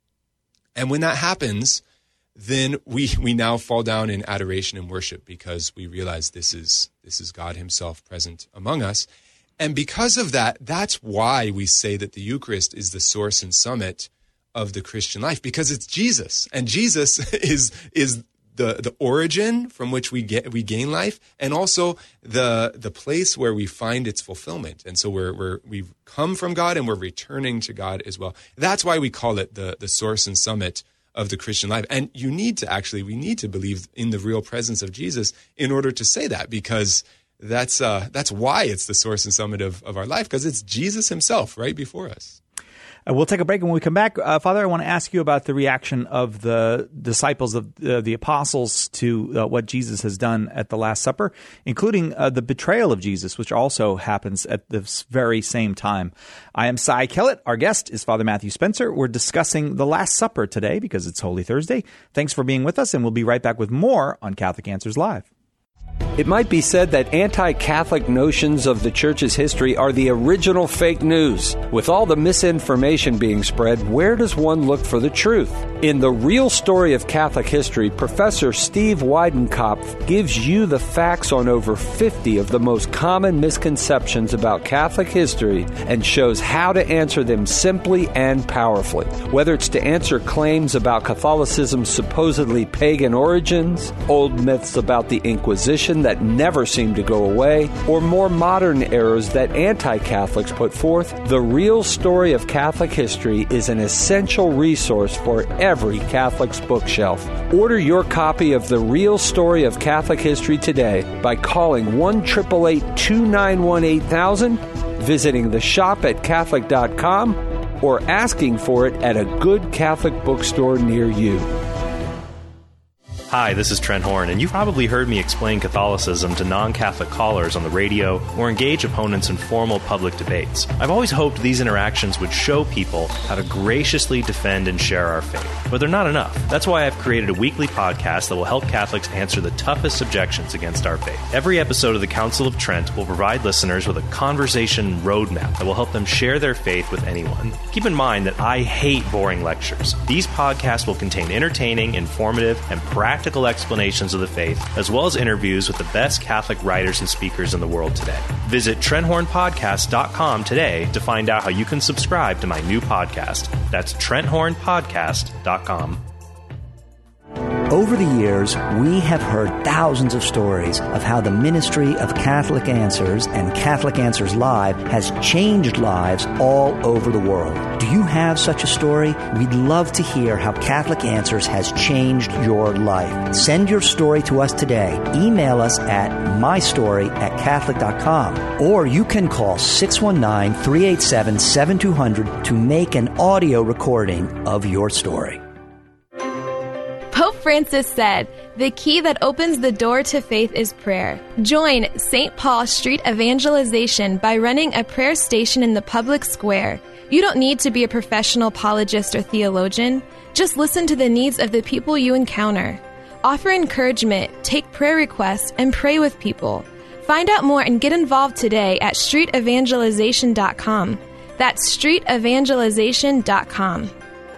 And when that happens, then we now fall down in adoration and worship, because we realize this is God himself present among us. And because of that, that's why we say that the Eucharist is the source and summit of the Christian life, because it's Jesus. And Jesus is the origin from which we gain life, and also the place where we find its fulfillment. And so we've come from God and we're returning to God as well. That's why we call it the source and summit of the Christian life. And we need to believe in the real presence of Jesus in order to say that, because that's why it's the source and summit of our life, because it's Jesus himself right before us. We'll take a break, and when we come back, Father, I want to ask you about the reaction of the disciples, of the apostles, to what Jesus has done at the Last Supper, including the betrayal of Jesus, which also happens at this very same time. I am Sai Kellett. Our guest is Father Matthew Spencer. We're discussing the Last Supper today because it's Holy Thursday. Thanks for being with us, and we'll be right back with more on Catholic Answers Live. It might be said that anti-Catholic notions of the Church's history are the original fake news. With all the misinformation being spread, where does one look for the truth? In The Real Story of Catholic History, Professor Steve Weidenkopf gives you the facts on over 50 of the most common misconceptions about Catholic history and shows how to answer them simply and powerfully. Whether it's to answer claims about Catholicism's supposedly pagan origins, old myths about the Inquisition that never seem to go away, or more modern errors that anti-Catholics put forth, The Real Story of Catholic History is an essential resource for every Catholic's bookshelf. Order your copy of The Real Story of Catholic History today by calling 1-888-291-8000, visiting the shop at Catholic.com, or asking for it at a good Catholic bookstore near you. Hi, this is Trent Horn, and you've probably heard me explain Catholicism to non-Catholic callers on the radio or engage opponents in formal public debates. I've always hoped these interactions would show people how to graciously defend and share our faith, but they're not enough. That's why I've created a weekly podcast that will help Catholics answer the toughest objections against our faith. Every episode of the Council of Trent will provide listeners with a conversation roadmap that will help them share their faith with anyone. Keep in mind that I hate boring lectures. These podcasts will contain entertaining, informative, and practical practical explanations of the faith, as well as interviews with the best Catholic writers and speakers in the world today. Visit TrentHornPodcast.com today to find out how you can subscribe to my new podcast. That's TrentHornPodcast.com. Over the years, we have heard thousands of stories of how the ministry of Catholic Answers and Catholic Answers Live has changed lives all over the world. Do you have such a story? We'd love to hear how Catholic Answers has changed your life. Send your story to us today. Email us at mystory@catholic.com, or you can call 619-387-7200 to make an audio recording of your story. Pope Francis said, "The key that opens the door to faith is prayer." Join St. Paul Street Evangelization by running a prayer station in the public square. You don't need to be a professional apologist or theologian. Just listen to the needs of the people you encounter. Offer encouragement, take prayer requests, and pray with people. Find out more and get involved today at streetevangelization.com. That's streetevangelization.com.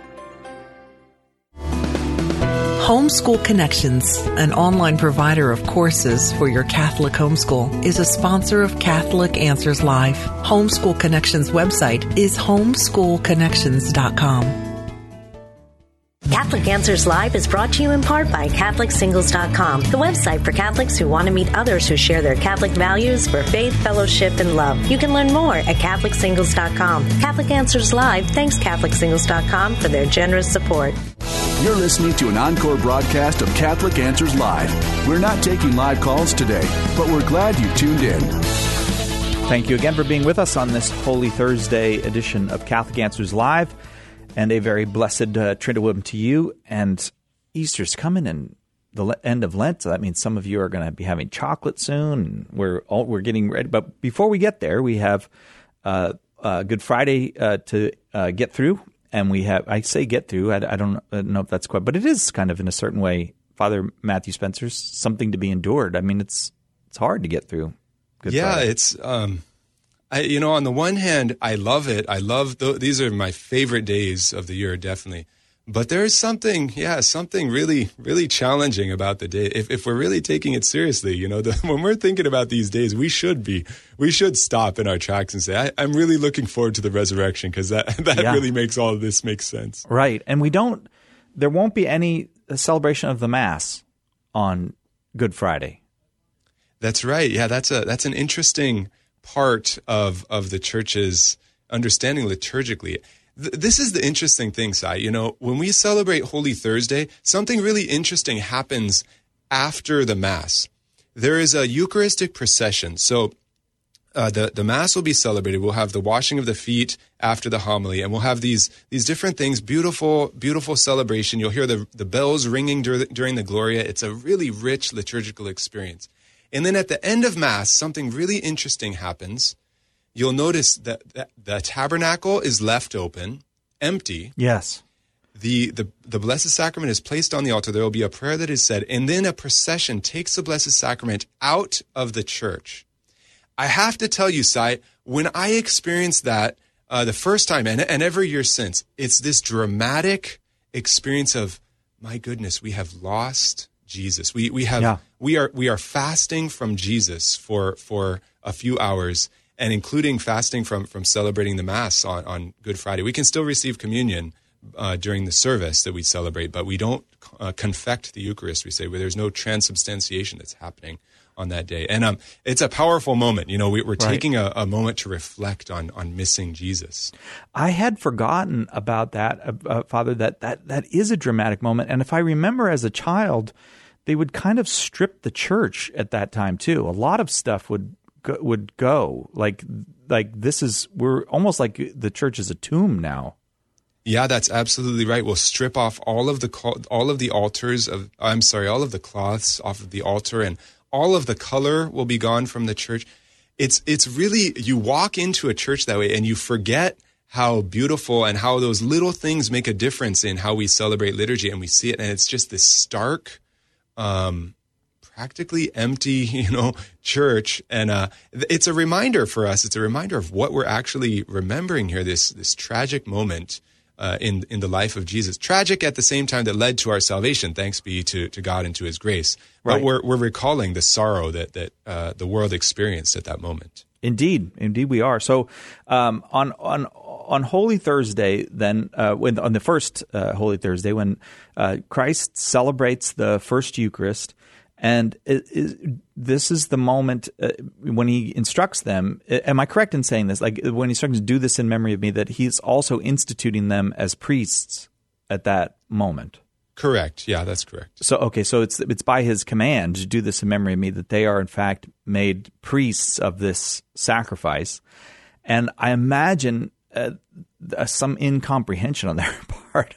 Homeschool Connections, an online provider of courses for your Catholic homeschool, is a sponsor of Catholic Answers Live. Homeschool Connections website is homeschoolconnections.com. Catholic Answers Live is brought to you in part by CatholicSingles.com, the website for Catholics who want to meet others who share their Catholic values for faith, fellowship, and love. You can learn more at CatholicSingles.com. Catholic Answers Live thanks CatholicSingles.com for their generous support. You're listening to an encore broadcast of Catholic Answers Live. We're not taking live calls today, but we're glad you tuned in. Thank you again for being with us on this Holy Thursday edition of Catholic Answers Live, and a very blessed Triduum to you. And Easter's coming, and the end of Lent, so that means some of you are going to be having chocolate soon. We're getting ready, but before we get there, we have Good Friday to get through. And we have, I say get through, I don't know if that's quite, but it is kind of in a certain way, Father Matthew Spencer's something to be endured. I mean, it's hard to get through. Good Friday. It's, on the one hand, I love it. These are my favorite days of the year, definitely. But there's something really, really challenging about the day. If we're really taking it seriously, when we're thinking about these days, we should stop in our tracks and say, I'm really looking forward to the resurrection, because that really makes all of this make sense. Right. And there won't be any celebration of the Mass on Good Friday. That's right. Yeah, that's an interesting part of the Church's understanding liturgically. This is the interesting thing, Sai. When we celebrate Holy Thursday, something really interesting happens after the Mass. There is a Eucharistic procession. So the Mass will be celebrated. We'll have the washing of the feet after the homily, and we'll have these different things, beautiful, beautiful celebration. You'll hear the bells ringing during the Gloria. It's a really rich liturgical experience. And then at the end of Mass, something really interesting happens. You'll notice that the tabernacle is left open, empty. Yes. The Blessed Sacrament is placed on the altar. There will be a prayer that is said, and then a procession takes the Blessed Sacrament out of the church. I have to tell you, Sai, when I experienced that the first time, and every year since, it's this dramatic experience of, my goodness, we have lost Jesus. We are fasting from Jesus for a few hours, and including fasting from celebrating the Mass on Good Friday. We can still receive communion during the service that we celebrate, but we don't confect the Eucharist, we say, where there's no transubstantiation that's happening on that day. And it's a powerful moment. We're taking a moment to reflect on missing Jesus. I had forgotten about that, Father, that is a dramatic moment. And if I remember as a child, they would kind of strip the church at that time too. A lot of stuff would go like we're almost like the church is a tomb now. Yeah, that's absolutely right. We'll strip off all of the cloths off of the altar, and all of the color will be gone from the church. It's really, you walk into a church that way and you forget how beautiful and how those little things make a difference in how we celebrate liturgy, and we see it, and it's just this stark, practically empty, church. And it's a reminder for us. It's a reminder of what we're actually remembering here, this tragic moment in the life of Jesus. Tragic at the same time that led to our salvation, thanks be to God and to his grace. But we're recalling the sorrow that the world experienced at that moment. Indeed we are. So on Holy Thursday, then on the first Holy Thursday, when Christ celebrates the first Eucharist, and this is the moment when he instructs them. Am I correct in saying this? Like when he instructs them, do this in memory of me, that he's also instituting them as priests at that moment. Correct. Yeah, that's correct. So it's by his command to do this in memory of me that they are in fact made priests of this sacrifice. And I imagine some incomprehension on their part.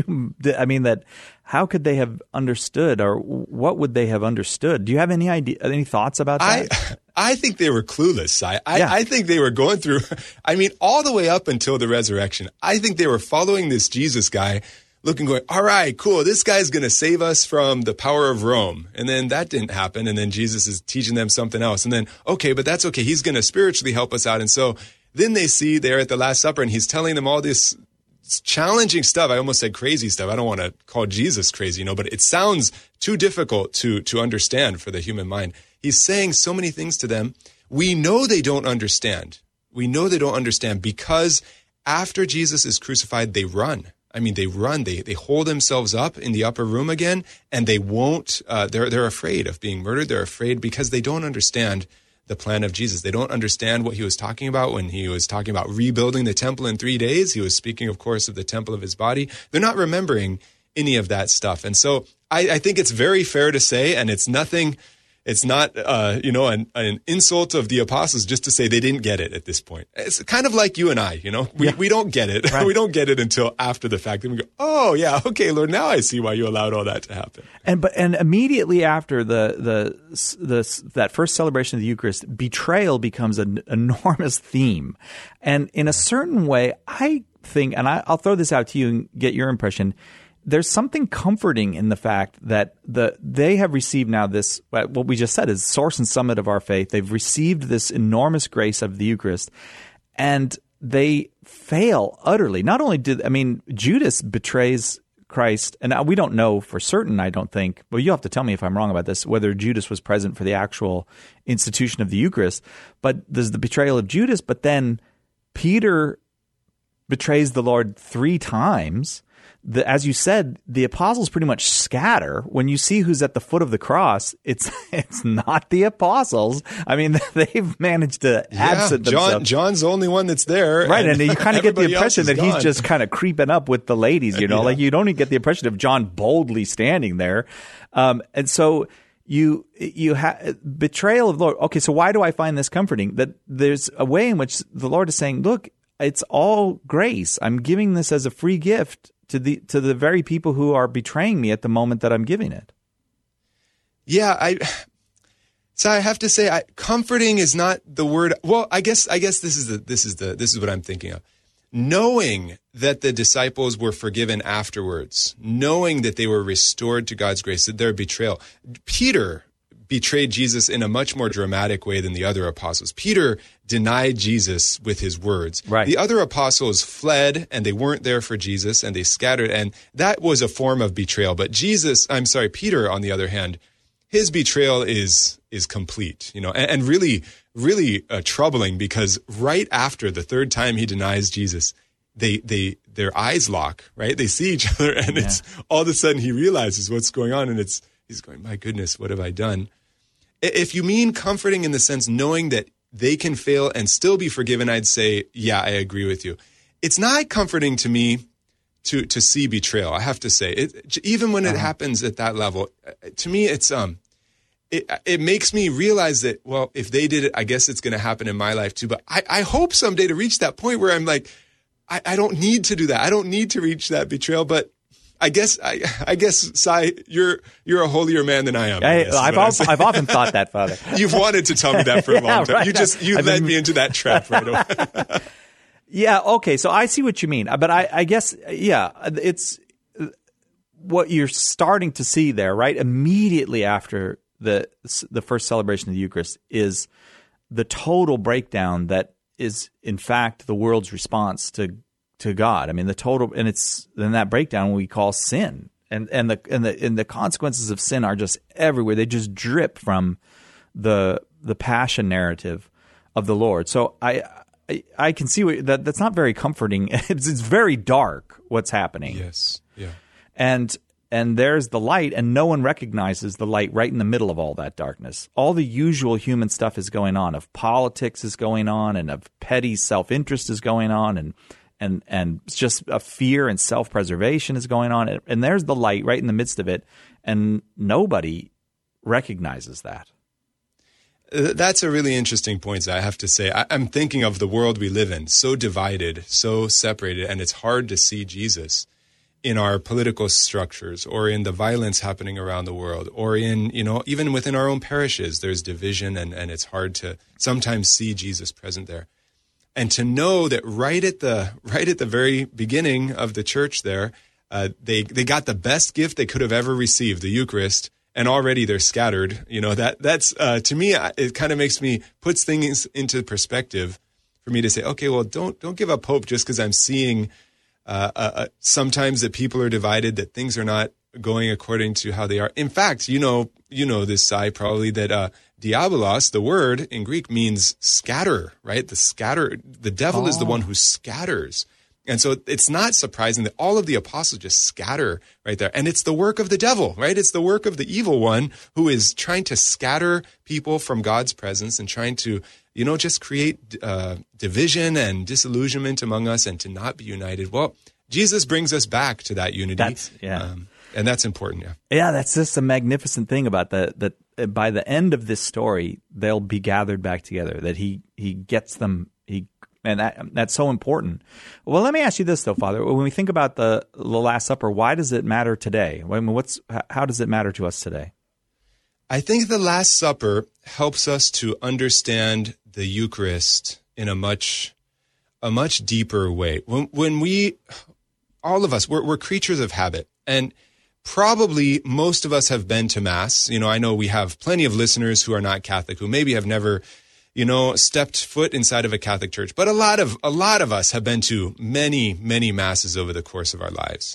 How could they have understood, or what would they have understood? Do you have any idea, any thoughts about that? I think they were clueless. I think they were going through, all the way up until the resurrection. I think they were following this Jesus guy, going, all right, cool, this guy's going to save us from the power of Rome. And then that didn't happen. And then Jesus is teaching them something else. And then, okay, but that's okay. He's going to spiritually help us out. And so then they see there at the Last Supper, and he's telling them all this challenging stuff. I almost said crazy stuff. I don't want to call Jesus crazy, but it sounds too difficult to understand for the human mind. He's saying so many things to them. We know they don't understand. We know they don't understand because after Jesus is crucified, they run. They run. They hold themselves up in the upper room again, and they won't. They're afraid of being murdered. They're afraid because they don't understand the plan of Jesus. They don't understand what he was talking about when he was talking about rebuilding the temple in 3 days. He was speaking, of course, of the temple of his body. They're not remembering any of that stuff. And so I think it's very fair to say, and it's nothing. It's not, an insult of the apostles just to say they didn't get it at this point. It's kind of like you and I, we don't get it. Right. We don't get it until after the fact. Then we go, oh yeah, okay, Lord, now I see why you allowed all that to happen. And immediately after that first celebration of the Eucharist, betrayal becomes an enormous theme. And in a certain way, I think, and I'll throw this out to you and get your impression. There's something comforting in the fact that they have received now this, what we just said is source and summit of our faith. They've received this enormous grace of the Eucharist, and they fail utterly. Not only Judas betrays Christ, and we don't know for certain, I don't think, well, you'll have to tell me if I'm wrong about this, whether Judas was present for the actual institution of the Eucharist, but there's the betrayal of Judas, but then Peter betrays the Lord 3 times. As you said, the apostles pretty much scatter. When you see who's at the foot of the cross, it's not the apostles. They've managed to absent themselves. John's the only one that's there. Right, and you kind of get the impression that he's just kind of creeping up with the ladies, like you don't even get the impression of John boldly standing there. And so you have betrayal of the Lord. Okay, so why do I find this comforting? That there's a way in which the Lord is saying, look, it's all grace. I'm giving this as a free gift to the very people who are betraying me at the moment that I'm giving it. Yeah, so I have to say, comforting is not the word. Well, I guess this is what I'm thinking of. Knowing that the disciples were forgiven afterwards, knowing that they were restored to God's grace, that their betrayal. Peter betrayed Jesus in a much more dramatic way than the other apostles. Peter denied Jesus with his words. Right. The other apostles fled and they weren't there for Jesus and they scattered, and that was a form of betrayal. But Peter, on the other hand, his betrayal is complete, and really, really troubling, because right after the 3rd time he denies Jesus, their eyes lock, right? They see each other, and it's all of a sudden he realizes what's going on, and he's going, my goodness, what have I done? If you mean comforting in the sense knowing that they can fail and still be forgiven, I'd say, yeah, I agree with you. It's not comforting to me to see betrayal, I have to say. Even when it happens at that level, to me, it makes me realize that, well, if they did it, I guess it's going to happen in my life too. But I hope someday to reach that point where I'm like, I don't need to do that. I don't need to reach that betrayal, but I guess, Sai, you're a holier man than I am. I've often thought that, Father. You've wanted to tell me that for a long time. Right. You led me into that trap right away. Yeah, okay, so I see what you mean. But I guess, it's what you're starting to see there, right? Immediately after the first celebration of the Eucharist is the total breakdown that is, in fact, the world's response to to God. I mean, the total, and it's in that breakdown we call sin, and the consequences of sin are just everywhere. They just drip from the passion narrative of the Lord. So I can see that's not very comforting. It's very dark what's happening. Yes. Yeah. And there's the light, and no one recognizes the light right in the middle of all that darkness. All the usual human stuff is going on. Of politics is going on, and of petty self-interest is going on, and just a fear and self-preservation is going on. And there's the light right in the midst of it, and nobody recognizes that. That's a really interesting point, I have to say. I'm thinking of the world we live in, so divided, so separated, and it's hard to see Jesus in our political structures, or in the violence happening around the world, or in, even within our own parishes, there's division, and it's hard to sometimes see Jesus present there. And to know that right at the very beginning of the church there, they got the best gift they could have ever received, the Eucharist, and already they're scattered. That's to me, it kind of puts things into perspective for me to say, okay, well, don't give up hope just because I'm seeing sometimes that people are divided, that things are not going according to how they are. In fact, you know this side probably, that diabolos, the word in Greek, means scatter, right? The devil is the one who scatters. And so it's not surprising that all of the apostles just scatter right there. And it's the work of the devil, right? It's the work of the evil one who is trying to scatter people from God's presence and trying to, just create division and disillusionment among us and to not be united. Well, Jesus brings us back to that unity. And that's important, yeah. Yeah, that's just a magnificent thing about that by the end of this story, they'll be gathered back together, that he gets them, and that's so important. Well, let me ask you this, though, Father. When we think about the Last Supper, why does it matter today? I mean, how does it matter to us today? I think the Last Supper helps us to understand the Eucharist in a much deeper way. When we, all of us, we're creatures of habit, and probably most of us have been to Mass. I know we have plenty of listeners who are not Catholic, who maybe have never stepped foot inside of a Catholic church. But a lot of us have been to many, many Masses over the course of our lives.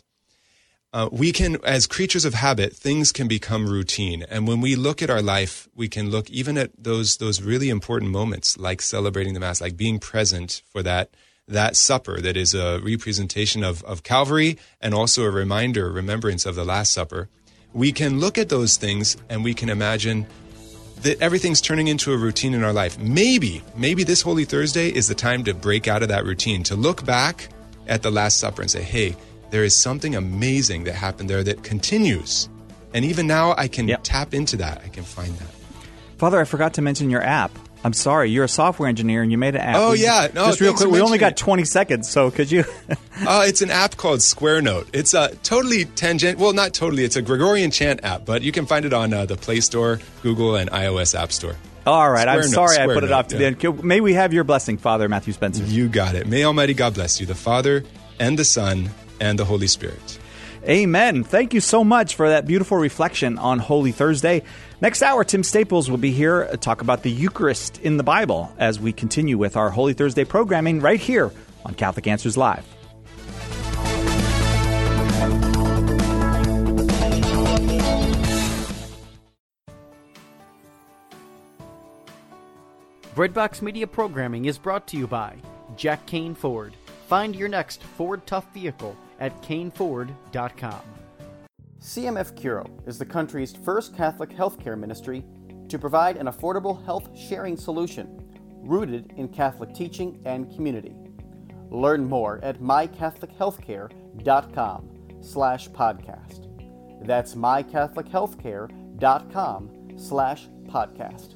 We can, as creatures of habit, things can become routine. And when we look at our life, we can look even at those really important moments, like celebrating the Mass, like being present for that supper that is a representation of Calvary, and also a remembrance of the Last Supper. We can look at those things and we can imagine that everything's turning into a routine in our life. Maybe this Holy Thursday is the time to break out of that routine, to look back at the Last Supper and say, hey, there is something amazing that happened there that continues. And even now I can tap into that. I can find that. Father, I forgot to mention your app. I'm sorry, you're a software engineer and you made an app. Oh, yeah. No, just real quick, we only got 20 seconds, so could you? It's an app called SquareNote. It's totally tangent. Well, not totally. It's a Gregorian chant app, but you can find it on the Play Store, Google, and iOS App Store. All right. I'm sorry I put it off to the end. May we have your blessing, Father Matthew Spencer? You got it. May Almighty God bless you, the Father and the Son and the Holy Spirit. Amen. Thank you so much for that beautiful reflection on Holy Thursday. Next hour, Tim Staples will be here to talk about the Eucharist in the Bible as we continue with our Holy Thursday programming right here on Catholic Answers Live. Breadbox Media programming is brought to you by Jack Kane Ford. Find your next Ford Tough vehicle at caneford.com. CMF Curo is the country's first Catholic healthcare ministry to provide an affordable health sharing solution rooted in Catholic teaching and community. Learn more at mycatholichealthcare.com/podcast. That's mycatholichealthcare.com/podcast.